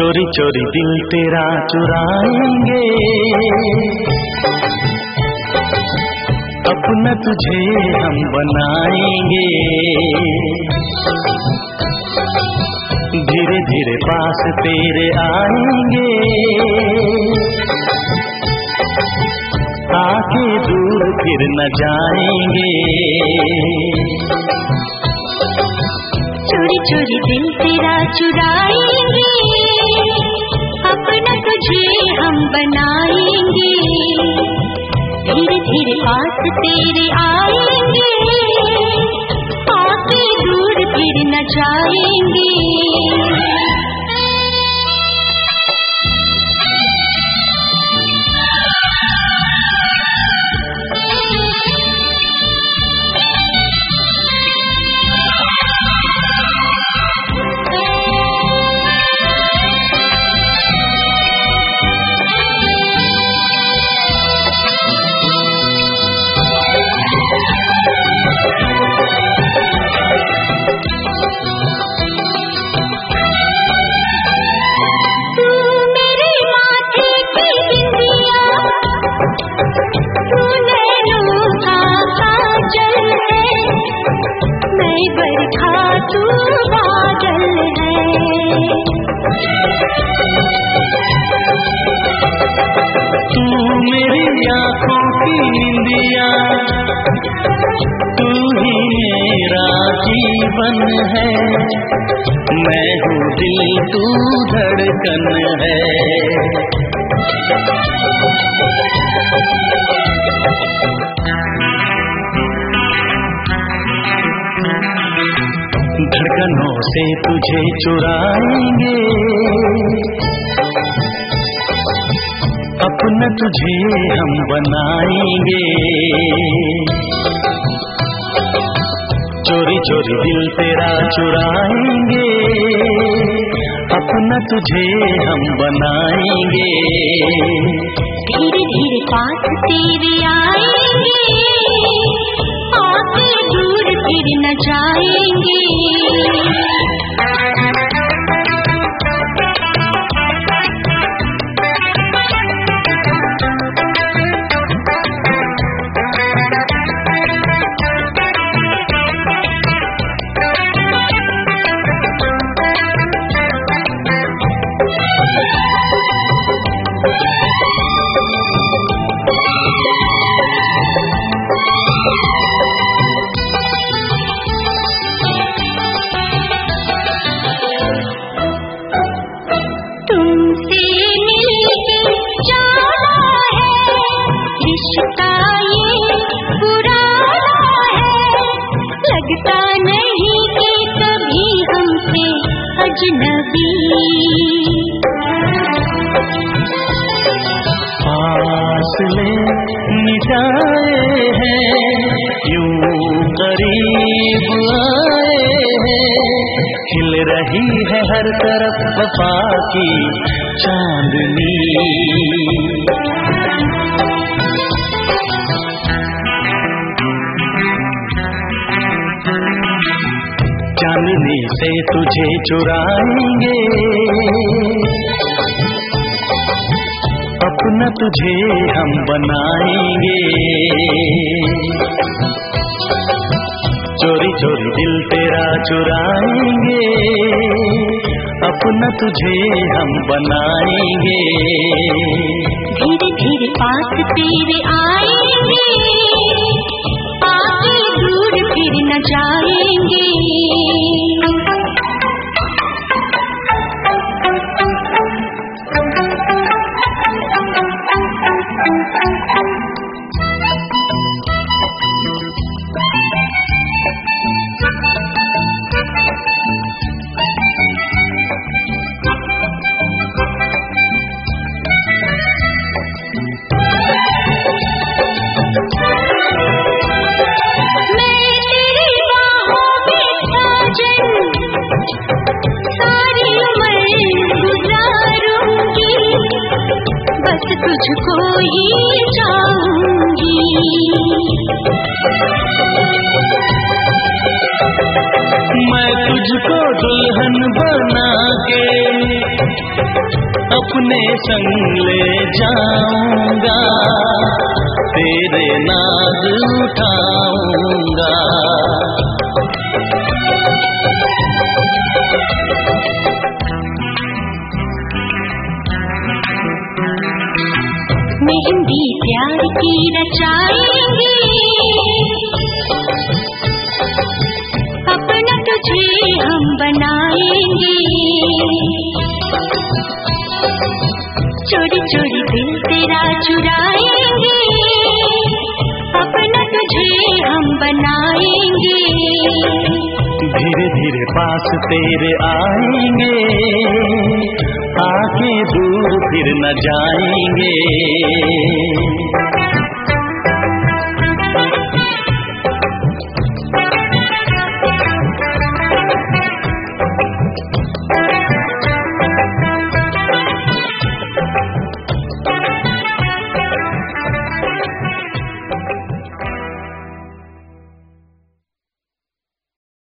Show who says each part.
Speaker 1: चोरी चोरी दिल तेरा चुराएंगे, अपना तुझे हम बनाएंगे। धीरे धीरे पास तेरे आएंगे, आके दूर फिर न जाएंगे।
Speaker 2: चोरी चोरी दिल तेरा चुराएंगे, अपना तुझे हम बनाएंगे। धीरे धीरे पास तेरे आएंगे, आके दूर फिर न जाएंगे।
Speaker 1: है मैं हूँ दिल तू धड़कन है। धड़कनों से तुझे चुराएंगे, अपना तुझे हम बनाएंगे। चोरी चोरी दिल तेरा चुराएंगे, अपना तुझे हम बनाएंगे।
Speaker 2: धीरे धीरे पास तेरे आएंगे, आके दूर फिर न जाएंगे।
Speaker 1: फासले मिटाए हैं, यूं करीब आए हैं। खिल रही है हर तरफ वफा की चांदनी। चांदनी से तुझे चुराएंगे, अपना तुझे हम बनाएंगे। चोरी चोरी दिल तेरा चुराएंगे, अपना तुझे हम बनाएंगे।
Speaker 2: धीरे धीरे पास तेरे आएंगे, आके दूर फिर न जाएंगे। तुझको ही चाहूंगी,
Speaker 1: मैं तुझको दुल्हन बना के अपने संग ले जाऊंगा, तेरे नाज उठाऊंगा।
Speaker 2: मेहंदी प्यार की रचाएंगे, अपना तुझे हम बनाएंगे। चोरी चोरी दिल तेरा चुराएंगे, अपना तुझे हम बनाएंगे।
Speaker 1: धीरे धीरे पास तेरे आएंगे, आके दूर फिर न जाएंगे।